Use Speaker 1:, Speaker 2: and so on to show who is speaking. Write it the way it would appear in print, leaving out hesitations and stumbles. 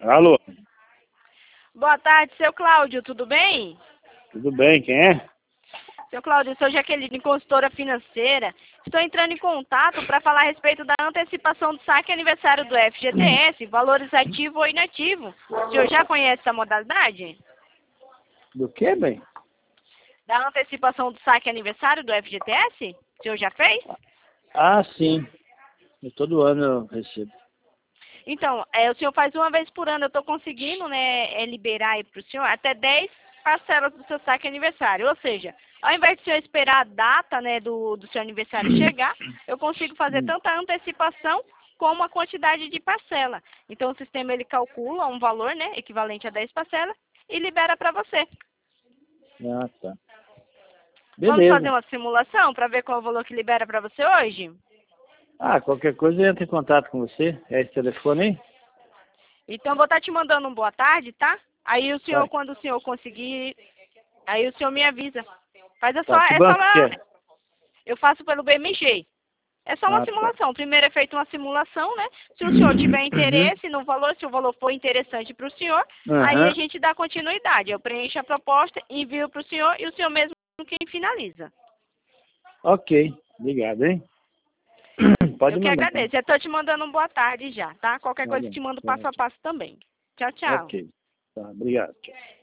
Speaker 1: Alô,
Speaker 2: Boa tarde, seu Cláudio, tudo bem?
Speaker 1: tudo bem? Quem é?
Speaker 2: Seu Cláudio, eu sou Jaqueline, consultora financeira. Estou entrando em contato para falar a respeito da antecipação do saque aniversário do FGTS, valores ativo ou inativo. O senhor já conhece essa modalidade?
Speaker 1: Do que, bem?
Speaker 2: Da antecipação do saque aniversário do FGTS? O senhor já fez?
Speaker 1: Ah, sim. Todo ano eu recebo.
Speaker 2: Então, o senhor faz uma vez por ano. Eu estou conseguindo, né, liberar aí para o senhor até 10 parcelas do seu saque aniversário. Ou seja, ao invés de o senhor esperar a data, né, do seu aniversário chegar, eu consigo fazer tanto a antecipação como a quantidade de parcela. Então, o sistema ele calcula um valor, né, equivalente a 10 parcelas e libera para você.
Speaker 1: Ah, tá.
Speaker 2: Vamos fazer
Speaker 1: Beleza.
Speaker 2: uma simulação para ver qual é o valor que libera para você hoje?
Speaker 1: Ah, qualquer coisa eu entro em contato com você. É esse telefone aí?
Speaker 2: Então, vou estar te mandando um boa tarde, tá? Aí o senhor,
Speaker 1: Tá.
Speaker 2: quando o senhor conseguir, aí o senhor me avisa. Faz
Speaker 1: Tá. Que banco que é?
Speaker 2: eu faço pelo BMG. É só uma
Speaker 1: Ah, tá.
Speaker 2: simulação. Primeiro é feita uma simulação, né? Se o senhor tiver
Speaker 1: Uhum.
Speaker 2: interesse no valor, se o valor for interessante para o senhor, aí a
Speaker 1: Aham.
Speaker 2: gente dá continuidade. Eu preencho a proposta, envio para o senhor e o senhor mesmo quem finaliza.
Speaker 1: Ok. Obrigado, hein? Pode
Speaker 2: Eu que
Speaker 1: mandar.
Speaker 2: agradeço. Eu estou te mandando um boa tarde já, tá? Qualquer
Speaker 1: Tá
Speaker 2: coisa eu
Speaker 1: bom.
Speaker 2: te mando passo
Speaker 1: Tá.
Speaker 2: a passo também. Tchau, tchau.
Speaker 1: Ok. Tá. Obrigado. Tchau.